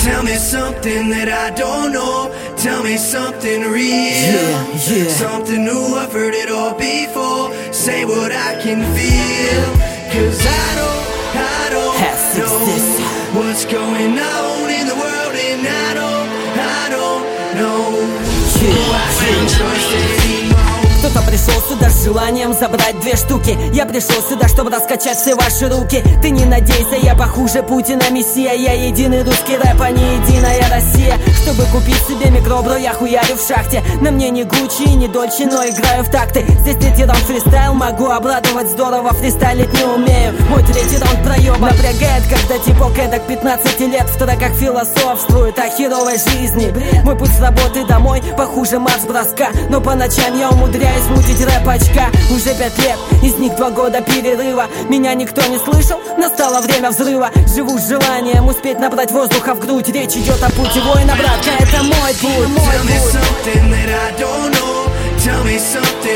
Tell me something that I don't know. Tell me something real. Something new, I've heard it all before. Say what I can feel. Cause I don't know what's going on in the world. And I don't know who I can trust anymore. Кто-то пришел сюда с желанием забрать 2 штуки. Я пришел сюда, чтобы раскачать все ваши руки. Ты не надейся, я похуже Путина Мессия. Я единый русский рэп, а не единая Россия. Чтобы купить себе микробро, я хуярю в шахте. На мне не Гуччи и не Дольче, но играю в такты. Здесь 3-й раунд фристайл, могу обрадовать здорово. Фристайлить не умею, мой 3-й раунд проеба. Напрягает, когда типок эдак 15 лет в треках философствует о херовой жизни. Мой путь с работы домой похуже марш-броска. Но по ночам я умудряюсь мутить рэп-очка. Уже 5 лет, из них 2 года перерыва. Меня никто не слышал, настало время взрыва. Живу с желанием успеть набрать воздуха в грудь. Речь идет о пути воина, братка, это мой путь. Tell me something that I don't know. Tell me something